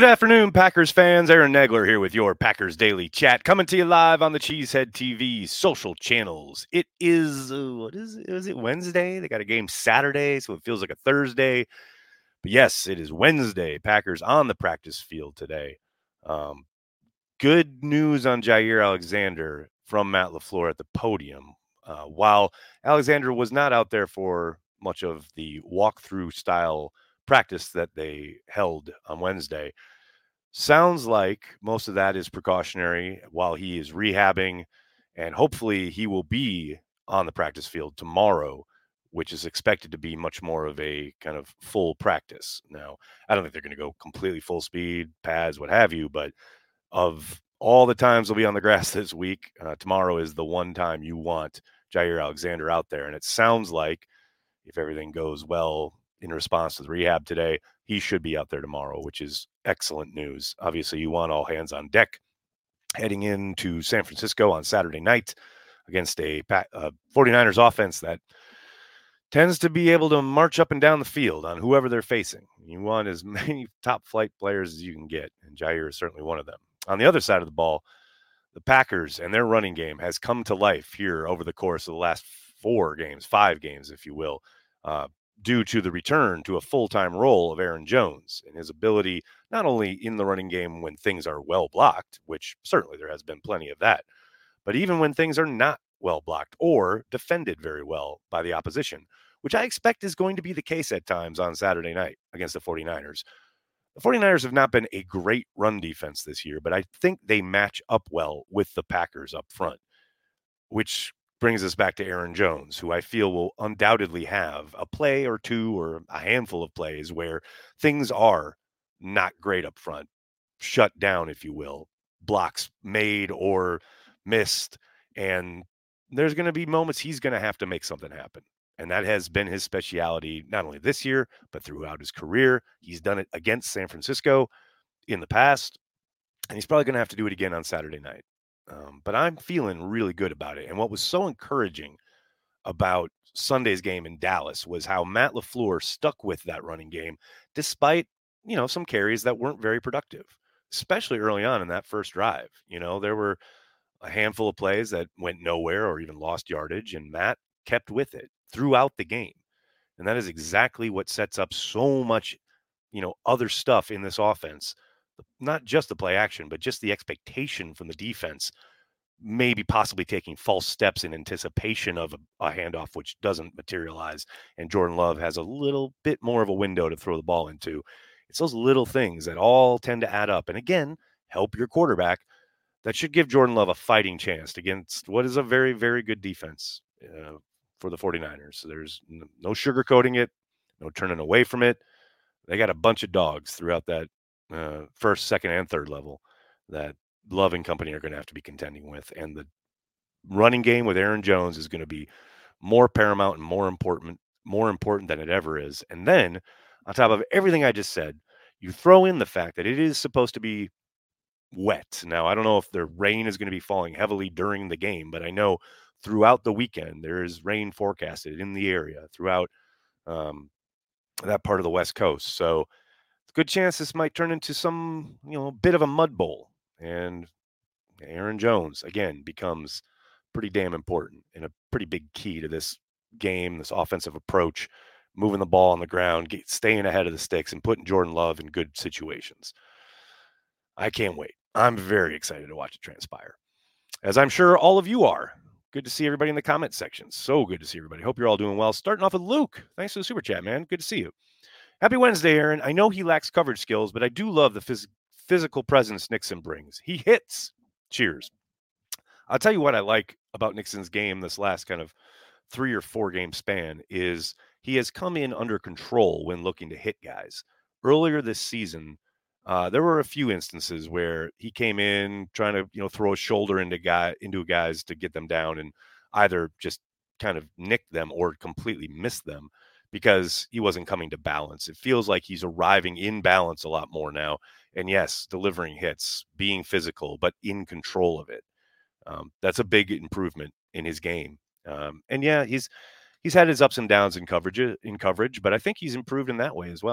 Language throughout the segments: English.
Good afternoon, Packers fans. Aaron Nagler here with your Packers Daily Chat, coming to you live on the Cheesehead TV social channels. It is, what is it? Is it Wednesday? They got a game Saturday, so it feels like a Thursday. But yes, it is Wednesday. Packers on the practice field today. Good news on Jaire Alexander from Matt LaFleur at the podium. While Alexander was not out there for much of the walkthrough style practice that they held on Wednesday, sounds like most of that is precautionary while he is rehabbing, and hopefully he will be on the practice field tomorrow, which is expected to be much more of a kind of full practice. Now, I don't think they're going to go completely full speed, pads, what have you, but of all the times they'll be on the grass this week, tomorrow is the one time you want Jaire Alexander out there. And it sounds like if everything goes well in response to the rehab today, he should be out there tomorrow, which is excellent news. Obviously, you want all hands on deck heading into San Francisco on Saturday night against a 49ers offense that tends to be able to march up and down the field on whoever they're facing. You want as many top flight players as you can get, and Jaire is certainly one of them. On the other side of the ball, the Packers and their running game has come to life here over the course of the last 5 games, if you will, due to the return to a full-time role of Aaron Jones and his ability not only in the running game when things are well blocked, which certainly there has been plenty of that, but even when things are not well blocked or defended very well by the opposition, which I expect is going to be the case at times on Saturday night against the 49ers. The 49ers have not been a great run defense this year, but I think they match up well with the Packers up front, which brings us back to Aaron Jones, who I feel will undoubtedly have a play or two or a handful of plays where things are not great up front, shut down, if you will, blocks made or missed. And there's going to be moments he's going to have to make something happen. And that has been his specialty, not only this year, but throughout his career. He's done it against San Francisco in the past, and he's probably going to have to do it again on Saturday night. But I'm feeling really good about it. And what was so encouraging about Sunday's game in Dallas was how Matt LaFleur stuck with that running game, despite, some carries that weren't very productive, especially early on in that first drive. There were a handful of plays that went nowhere or even lost yardage, and Matt kept with it throughout the game. And that is exactly what sets up so much, other stuff in this offense. Not just the play action, but just the expectation from the defense, maybe possibly taking false steps in anticipation of a handoff, which doesn't materialize. And Jordan Love has a little bit more of a window to throw the ball into. It's those little things that all tend to add up. And again, help your quarterback. That should give Jordan Love a fighting chance against what is a very, very good defense for the 49ers. So there's no sugarcoating it, no turning away from it. They got a bunch of dogs throughout that first, second, and third level that Love and company are going to have to be contending with. And the running game with Aaron Jones is going to be more paramount and more important than it ever is. And then on top of everything I just said, you throw in the fact that it is supposed to be wet. Now, I don't know if the rain is going to be falling heavily during the game, but I know throughout the weekend there is rain forecasted in the area throughout that part of the West Coast. So good chance this might turn into some, bit of a mud bowl. And Aaron Jones, again, becomes pretty damn important and a pretty big key to this game, this offensive approach, moving the ball on the ground, staying ahead of the sticks, and putting Jordan Love in good situations. I can't wait. I'm very excited to watch it transpire, as I'm sure all of you are. Good to see everybody in the comment section. So good to see everybody. Hope you're all doing well. Starting off with Luke. Thanks for the super chat, man. Good to see you. Happy Wednesday, Aaron. I know he lacks coverage skills, but I do love the physical presence Nixon brings. He hits. Cheers. I'll tell you what I like about Nixon's game this last kind of 3 or 4 game span is he has come in under control when looking to hit guys. Earlier this season, there were a few instances where he came in trying to, throw a shoulder into guys to get them down and either just kind of nick them or completely miss them because he wasn't coming to balance. It feels like he's arriving in balance a lot more now. And yes, delivering hits, being physical, but in control of it. That's a big improvement in his game. And yeah, he's had his ups and downs in coverage, but I think he's improved in that way as well.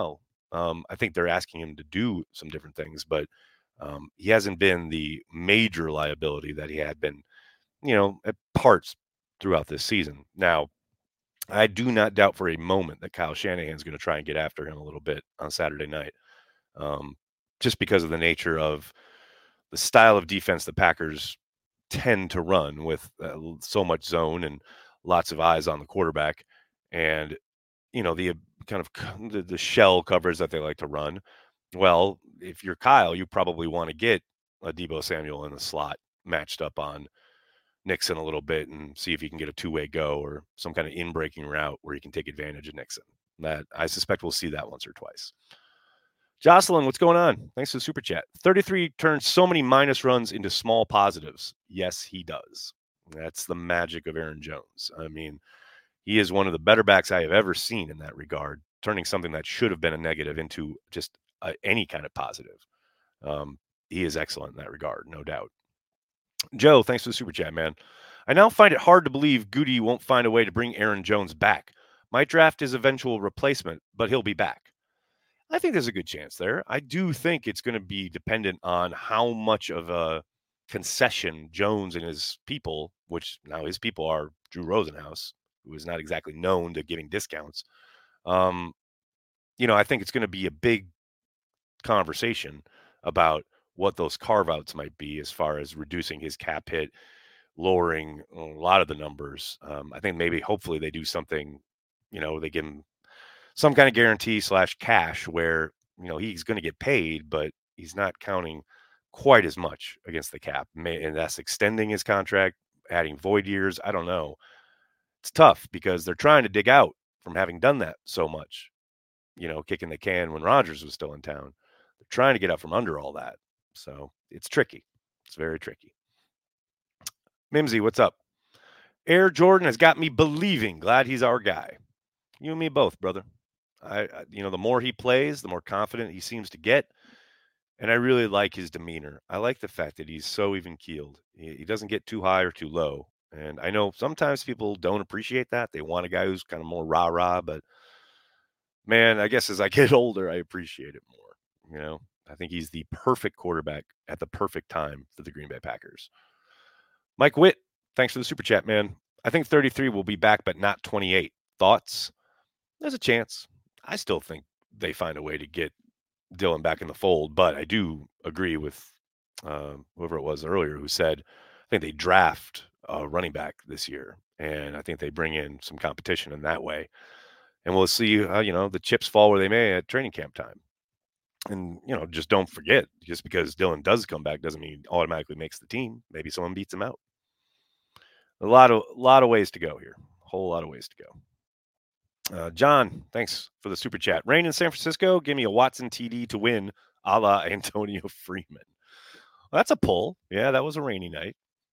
I think they're asking him to do some different things, but he hasn't been the major liability that he had been, at parts throughout this season. Now, I do not doubt for a moment that Kyle Shanahan's going to try and get after him a little bit on Saturday night, um, just because of the nature of the style of defense the Packers tend to run with so much zone and lots of eyes on the quarterback, and the kind of the shell covers that they like to run. Well, if you're Kyle, you probably want to get a Debo Samuel in the slot matched up on Nixon a little bit and see if you can get a two-way go or some kind of in-breaking route where you can take advantage of Nixon. That I suspect we'll see that once or twice. Jocelyn, what's going on? Thanks for the super chat. 33 turns so many minus runs into small positives. Yes, he does. That's the magic of Aaron Jones. I mean, he is one of the better backs I have ever seen in that regard, turning something that should have been a negative into just any kind of positive. He is excellent in that regard, no doubt. Joe, thanks for the super chat, man. I now find it hard to believe Goody won't find a way to bring Aaron Jones back. Might draft his eventual replacement, but he'll be back. I think there's a good chance there. I do think it's going to be dependent on how much of a concession Jones and his people, which now his people are Drew Rosenhaus, who is not exactly known to giving discounts. I think it's going to be a big conversation about what those carve outs might be as far as reducing his cap hit, lowering a lot of the numbers. I think maybe hopefully they do something, they give him some kind of guarantee / cash where, he's going to get paid, but he's not counting quite as much against the cap. And that's extending his contract, adding void years. I don't know. It's tough because they're trying to dig out from having done that so much, kicking the can when Rodgers was still in town. They're trying to get out from under all that. So it's tricky. It's very tricky. Mimsy, what's up? Air Jordan has got me believing. Glad he's our guy. You and me both, brother. The more he plays, the more confident he seems to get. And I really like his demeanor. I like the fact that he's so even keeled. He doesn't get too high or too low. And I know sometimes people don't appreciate that. They want a guy who's kind of more rah-rah, but man, I guess as I get older, I appreciate it more. I think he's the perfect quarterback at the perfect time for the Green Bay Packers. Mike Witt, thanks for the super chat, man. I think 33 will be back, but not 28. Thoughts? There's a chance. I still think they find a way to get Dylan back in the fold, but I do agree with whoever it was earlier who said, I think they draft a running back this year, and I think they bring in some competition in that way. And we'll see how, the chips fall where they may at training camp time. And, just don't forget, just because Dylan does come back doesn't mean he automatically makes the team. Maybe someone beats him out. A lot of ways to go here. A whole lot of ways to go. John, thanks for the super chat. Rain in San Francisco. Give me a Watson TD to win, a la Antonio Freeman. Well, that's a pull. Yeah, that was a rainy night.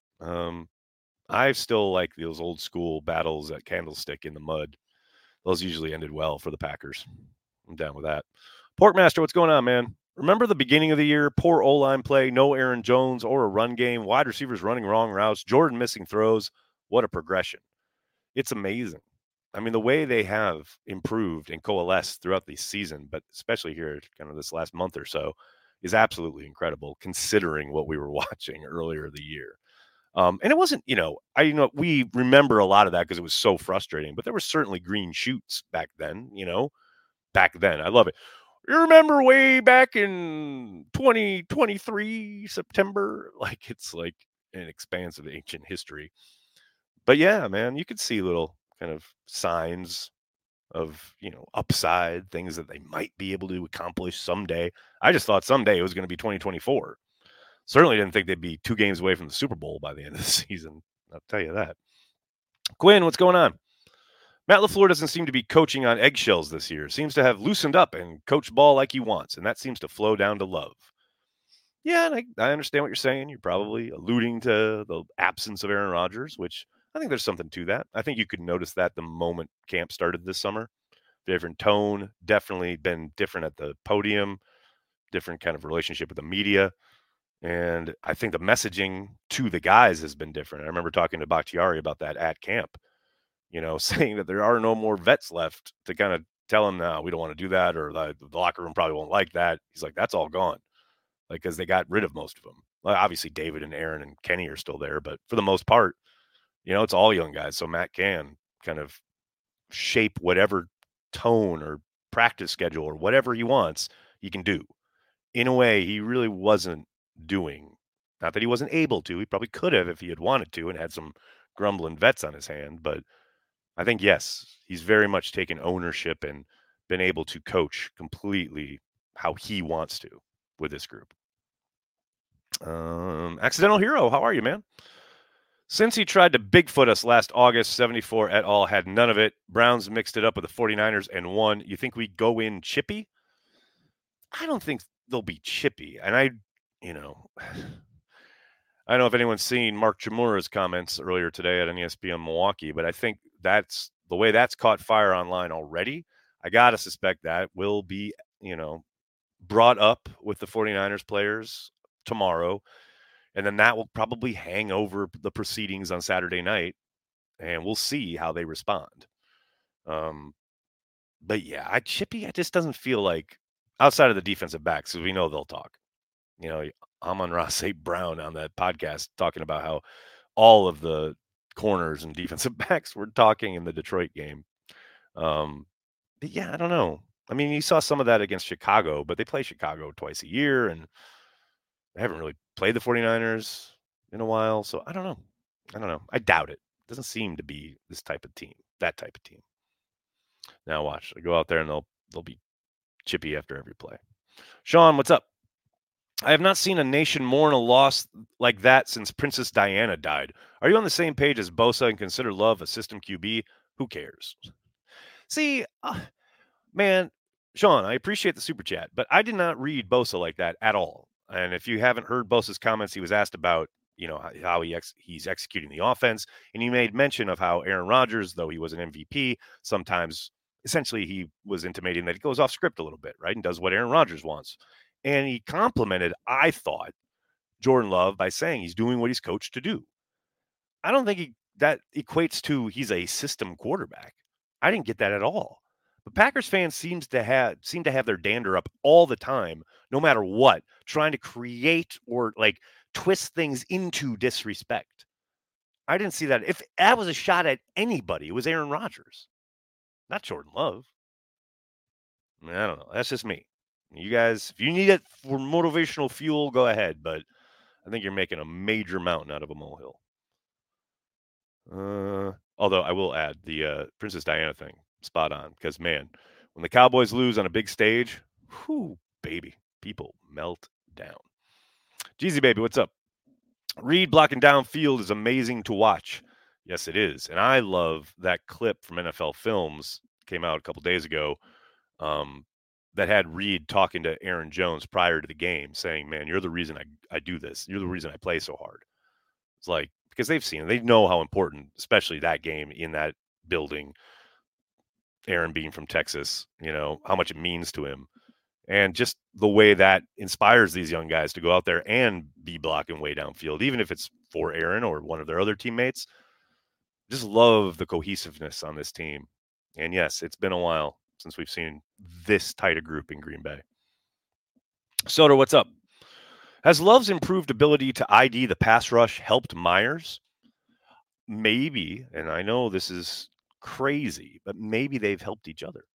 I still like those old school battles at Candlestick in the mud. Those usually ended well for the Packers. I'm down with that. Porkmaster, what's going on, man? Remember the beginning of the year? Poor O-line play, no Aaron Jones or a run game, wide receivers running wrong routes, Jordan missing throws. What a progression. It's amazing. I mean, the way they have improved and coalesced throughout the season, but especially here kind of this last month or so, is absolutely incredible considering what we were watching earlier the year. And it wasn't, we remember a lot of that because it was so frustrating, but there were certainly green shoots back then, back then. I love it. You remember way back in 2023 September? Like it's like an expanse of ancient history. But yeah, man, you could see little kind of signs of, upside, things that they might be able to accomplish someday. I just thought someday it was going to be 2024. Certainly didn't think they'd be 2 games away from the Super Bowl by the end of the season. I'll tell you that. Quinn, what's going on? Matt LaFleur doesn't seem to be coaching on eggshells this year. Seems to have loosened up and coach ball like he wants, and that seems to flow down to Love. Yeah, and I understand what you're saying. You're probably alluding to the absence of Aaron Rodgers, which I think there's something to that. I think you could notice that the moment camp started this summer. Different tone, definitely been different at the podium, different kind of relationship with the media. And I think the messaging to the guys has been different. I remember talking to Bakhtiari about that at camp, saying that there are no more vets left to kind of tell him, no, we don't want to do that, or the locker room probably won't like that. He's like, that's all gone. Like, because they got rid of most of them. Well, obviously, David and Aaron and Kenny are still there, but for the most part, it's all young guys. So Matt can kind of shape whatever tone or practice schedule or whatever he wants, he can do. In a way, he really wasn't doing. Not that he wasn't able to. He probably could have if he had wanted to and had some grumbling vets on his hand. But I think, yes, he's very much taken ownership and been able to coach completely how he wants to with this group. Accidental Hero, how are you, man? Since he tried to Bigfoot us last August, 74 et al. Had none of it. Browns mixed it up with the 49ers and won. You think we go in chippy? I don't think they'll be chippy. And I don't know if anyone's seen Mark Chmura's comments earlier today at an ESPN Milwaukee, but I think that's the way that's caught fire online already. I got to suspect that will be, brought up with the 49ers players tomorrow. And then that will probably hang over the proceedings on Saturday night, and we'll see how they respond. But yeah, Chippy, it just doesn't feel like, outside of the defensive backs, because we know they'll talk. Amon-Ra St. Brown on that podcast talking about how all of the corners and defensive backs were talking in the Detroit game. But yeah, I don't know. I mean, you saw some of that against Chicago, but they play Chicago twice a year, and they haven't really played the 49ers in a while. So I don't know. I doubt it. It doesn't seem to be this type of team, that type of team. Now watch. I go out there and they'll be chippy after every play. Sean, what's up? I have not seen a nation mourn a loss like that since Princess Diana died. Are you on the same page as Bosa and consider Love a system QB? Who cares? See, man, Sean, I appreciate the super chat, but I did not read Bosa like that at all. And if you haven't heard Bosa's comments, he was asked about, how he's executing the offense. And he made mention of how Aaron Rodgers, though he was an MVP, sometimes essentially he was intimating that he goes off script a little bit, right? And does what Aaron Rodgers wants. And he complimented, I thought, Jordan Love by saying he's doing what he's coached to do. I don't think that equates to he's a system quarterback. I didn't get that at all. But Packers fans seem to have their dander up all the time, no matter what, trying to create or like twist things into disrespect. I didn't see that. If that was a shot at anybody, it was Aaron Rodgers, not Jordan Love. I don't know. That's just me. You guys, if you need it for motivational fuel, go ahead. But I think you're making a major mountain out of a molehill. Although I will add the Princess Diana thing, spot on. Because, man, when the Cowboys lose on a big stage, whoo, baby, people melt down. Jeezy, baby, what's up? Reed blocking downfield is amazing to watch. Yes, it is. And I love that clip from NFL Films, came out a couple days ago, that had Reed talking to Aaron Jones prior to the game saying, man, you're the reason I do this. You're the reason I play so hard. It's like, because they've seen it. They know how important, especially that game in that building, Aaron being from Texas, how much it means to him. And just the way that inspires these young guys to go out there and be blocking way downfield, even if it's for Aaron or one of their other teammates. Just love the cohesiveness on this team. And yes, it's been a while since we've seen this tight a group in Green Bay. Soder, what's up? Has Love's improved ability to ID the pass rush helped Myers? Maybe, and I know this is crazy, but maybe they've helped each other.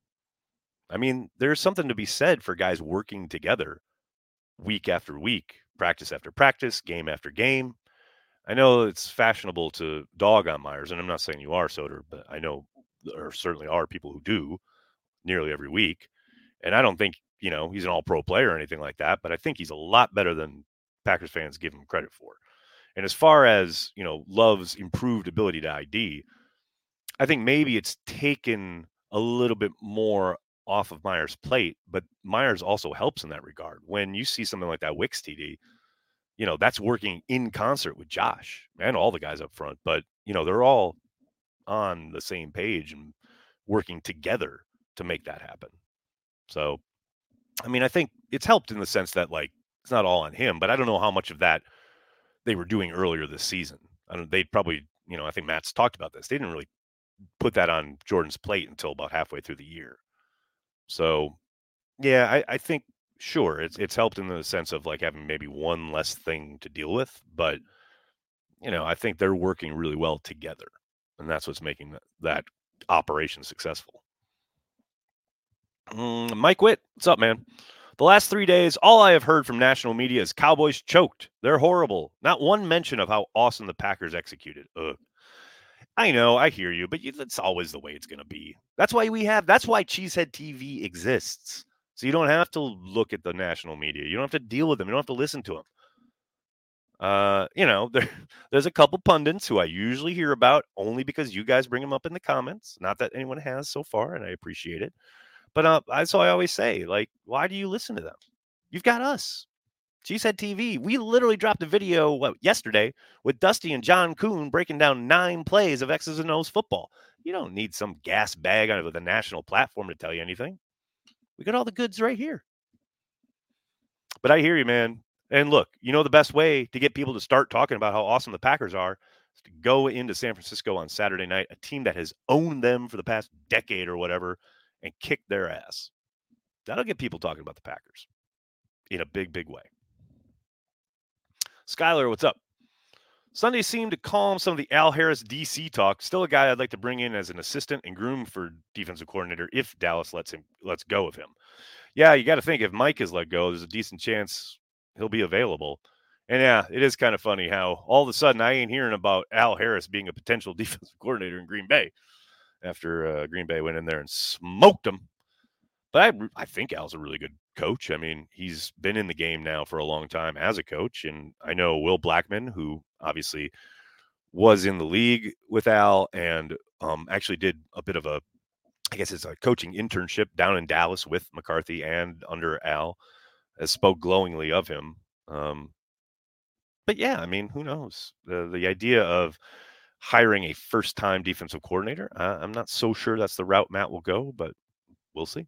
I mean, there's something to be said for guys working together week after week, practice after practice, game after game. I know it's fashionable to dog on Myers, and I'm not saying you are, Soder, but I know there certainly are people who do nearly every week. And I don't think, he's an all-pro player or anything like that, but I think he's a lot better than Packers fans give him credit for. And as far as, Love's improved ability to ID, I think maybe it's taken a little bit more off of Myers' plate, but Myers also helps in that regard. When you see something like that Wicks TD, that's working in concert with Josh and all the guys up front. But, they're all on the same page and working together to make that happen. So, I mean, I think it's helped in the sense that, like, it's not all on him, but I don't know how much of that they were doing earlier this season. They'd probably, I think Matt's talked about this. They didn't really put that on Jordan's plate until about halfway through the year. So, yeah, I think sure it's helped in the sense of like having maybe one less thing to deal with, but I think they're working really well together, and that's what's making that operation successful. Mike Witt, what's up, man? The last 3 days, all I have heard from national media is Cowboys choked. They're horrible. Not one mention of how awesome the Packers executed. Ugh. I know, I hear you, but that's always the way it's going to be. That's why Cheesehead TV exists. So you don't have to look at the national media. You don't have to deal with them. You don't have to listen to them. There's a couple pundits who I usually hear about only because you guys bring them up in the comments. Not that anyone has so far, and I appreciate it. But so I always say, like, why do you listen to them? You've got us. Cheesehead TV. We literally dropped a video yesterday with Dusty and John Kuhn breaking down 9 plays of X's and O's football. You don't need some gas bag on with a national platform to tell you anything. We got all the goods right here. But I hear you, man. And look, the best way to get people to start talking about how awesome the Packers are is to go into San Francisco on Saturday night, a team that has owned them for the past decade or whatever, and kick their ass. That'll get people talking about the Packers in a big, big way. Skylar, what's up? Sunday seemed to calm some of the Al Harris DC talk. Still a guy I'd like to bring in as an assistant and groom for defensive coordinator if Dallas lets go of him. Yeah, you got to think if Mike is let go, there's a decent chance he'll be available. And yeah, it is kind of funny how all of a sudden I ain't hearing about Al Harris being a potential defensive coordinator in Green Bay after Green Bay went in there and smoked him. But I think Al's a really good coach. I mean, he's been in the game now for a long time as a coach. And I know Will Blackman, who obviously was in the league with Al and actually did a bit of I guess it's a coaching internship down in Dallas with McCarthy and under Al, has spoke glowingly of him. But yeah, I mean, who knows? The idea of hiring a first-time defensive coordinator, I'm not so sure that's the route Matt will go, but we'll see.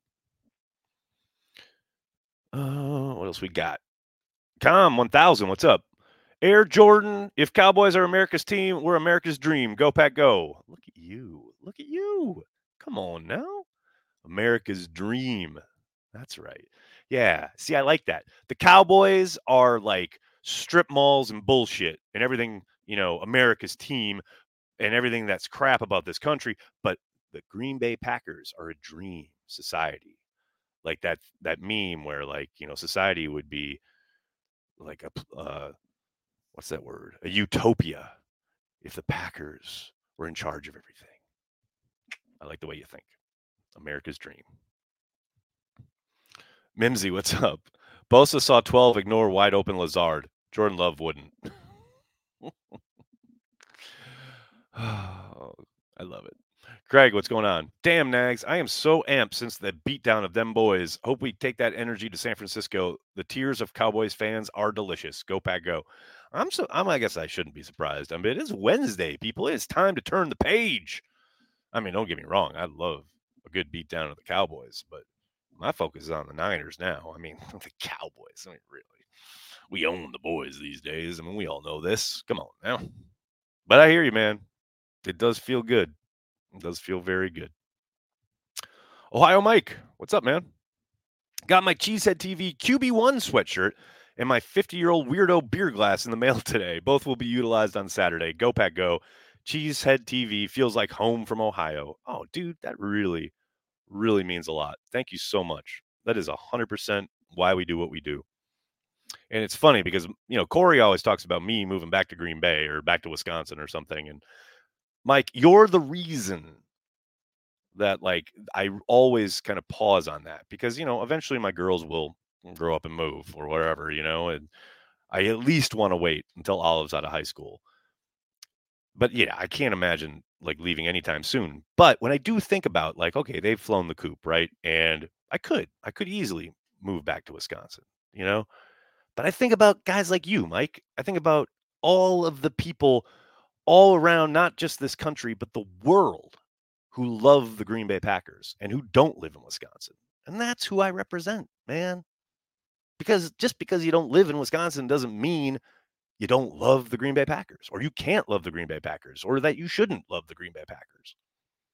What else we got? Com 1000, what's up? Air Jordan, if Cowboys are America's team, we're America's dream. Go Pack go. Look at you. Look at you. Come on now. America's dream. That's right. Yeah. See, I like that. The Cowboys are like strip malls and bullshit and everything, America's team and everything that's crap about this country. But the Green Bay Packers are a dream society. Like that meme where society would be like what's that word? A utopia if the Packers were in charge of everything. I like the way you think. America's dream. Mimsy, what's up? Bosa saw 12 ignore wide open Lazard. Jordan Love wouldn't. Oh, I love it. Craig, what's going on? Damn, Nags. I am so amped since the beatdown of them boys. Hope we take that energy to San Francisco. The tears of Cowboys fans are delicious. Go Pack go. I guess I shouldn't be surprised. I mean, it is Wednesday, people. It is time to turn the page. I mean, don't get me wrong. I love a good beatdown of the Cowboys, but my focus is on the Niners now. I mean, the Cowboys. I mean, really. We own the boys these days. I mean, we all know this. Come on now. But I hear you, man. It does feel good. It does feel very good. Ohio Mike, what's up, man? Got my Cheesehead TV QB1 sweatshirt and my 50-year-old weirdo beer glass in the mail today. Both will be utilized on Saturday. Go Pack go. Cheesehead TV feels like home from Ohio. Oh, dude, that really, really means a lot. Thank you so much. That is 100% why we do what we do. And it's funny because, Corey always talks about me moving back to Green Bay or back to Wisconsin or something. And Mike, you're the reason that I always kind of pause on that because, eventually my girls will grow up and move or whatever, and I at least want to wait until Olive's out of high school. But yeah, I can't imagine leaving anytime soon. But when I do think about okay, they've flown the coop, right? And I could easily move back to Wisconsin, But I think about guys like you, Mike. I think about all of the people all around, not just this country, but the world who love the Green Bay Packers and who don't live in Wisconsin. And that's who I represent, man. Because just because you don't live in Wisconsin doesn't mean you don't love the Green Bay Packers or you can't love the Green Bay Packers or that you shouldn't love the Green Bay Packers.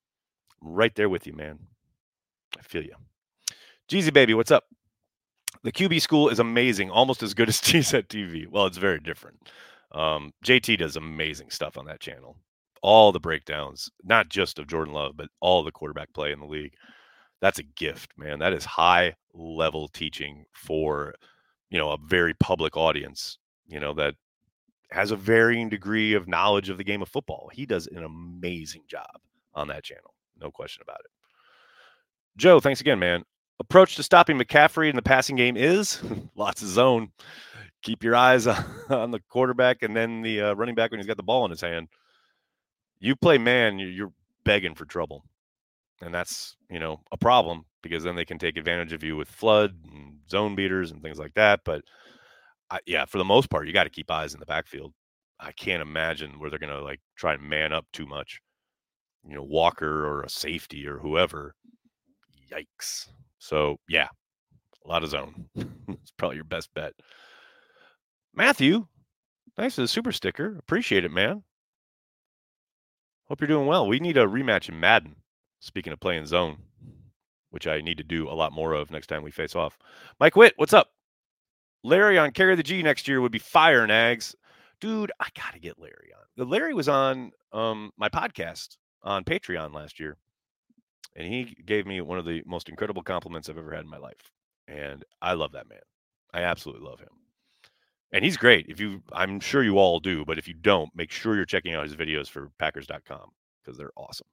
Right there with you, man. I feel you. Jeezy baby, what's up? The QB school is amazing, almost as good as T-Set TV. Well, it's very different. JT does amazing stuff on that channel. All the breakdowns, not just of Jordan Love, but all the quarterback play in the league. That's a gift, man. That is high level teaching for, a very public audience, that has a varying degree of knowledge of the game of football. He does an amazing job on that channel. No question about it. Joe, thanks again, man. Approach to stopping McCaffrey in the passing game is lots of zone. Keep your eyes on the quarterback and then the running back when he's got the ball in his hand. You play man, you're begging for trouble. And that's, a problem because then they can take advantage of you with flood and zone beaters and things like that. But, for the most part, you got to keep eyes in the backfield. I can't imagine where they're going to, try and man up too much. Walker or a safety or whoever. Yikes. So, yeah, a lot of zone. It's probably your best bet. Matthew, thanks for the super sticker. Appreciate it, man. Hope you're doing well. We need a rematch in Madden. Speaking of playing zone, which I need to do a lot more of next time we face off. Mike Witt, what's up? Larry on Carry the G next year would be fire, Nags. Dude, I got to get Larry on. Larry was on my podcast on Patreon last year. And he gave me one of the most incredible compliments I've ever had in my life. And I love that man. I absolutely love him. And he's great. I'm sure you all do, but if you don't, make sure you're checking out his videos for Packers.com because they're awesome.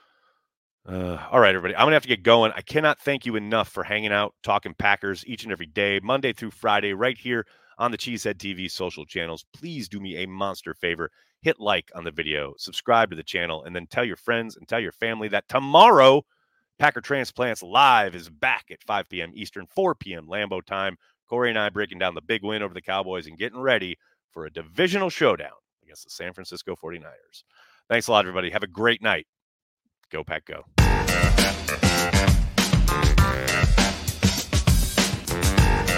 All right, everybody. I'm going to have to get going. I cannot thank you enough for hanging out, talking Packers each and every day, Monday through Friday, right here on the Cheesehead TV social channels. Please do me a monster favor. Hit like on the video, subscribe to the channel, and then tell your friends and tell your family that tomorrow, Packer Transplants Live is back at 5 p.m. Eastern, 4 p.m. Lambeau time. Corey and I breaking down the big win over the Cowboys and getting ready for a divisional showdown against the San Francisco 49ers. Thanks a lot, everybody. Have a great night. Go Pack Go.